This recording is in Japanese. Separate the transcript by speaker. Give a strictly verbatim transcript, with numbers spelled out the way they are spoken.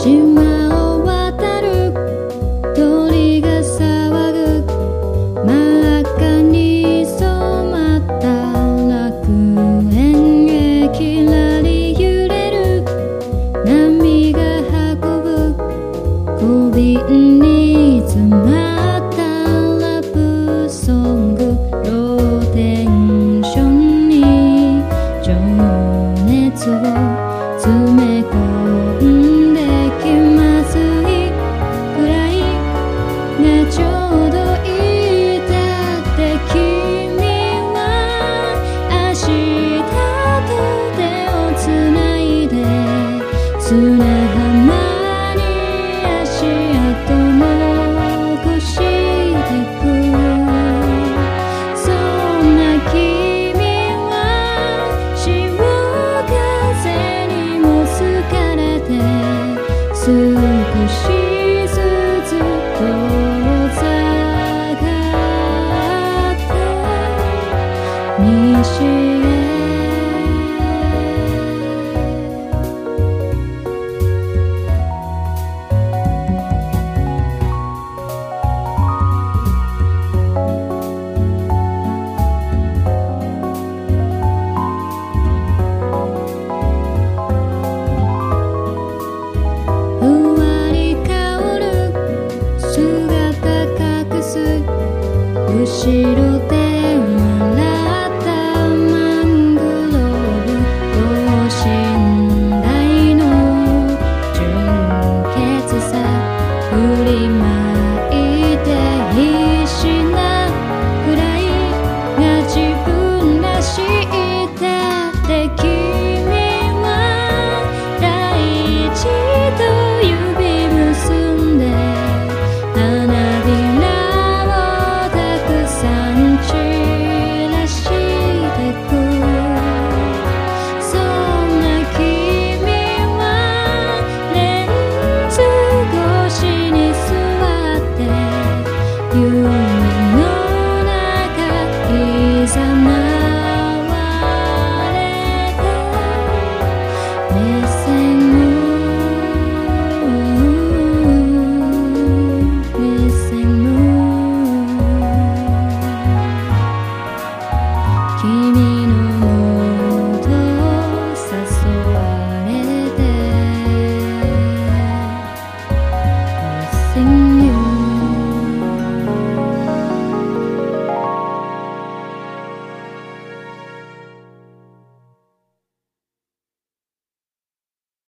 Speaker 1: 島を渡る鳥が騒ぐ真っ赤に染まった楽園へきらり揺れる波が運ぶ小瓶に詰まったラブソングローテンションに情熱を詰め込んで気まずいくらいがちょうどいいだって君は明日と手をつないで砂浜に足跡残してくそんな君は潮風にも好かれて少しずつ遠ざかって西へふわり香る姿隠す後ろで笑ったマングローブ等身大の純潔さ振りまいて必死なくらいが自分らしいだって君は大地と指結んで花びらをたくさん散らしてくそんな君はレンズ越しに座って夢の中いざ回れた目線を目線を君のもと誘われて目線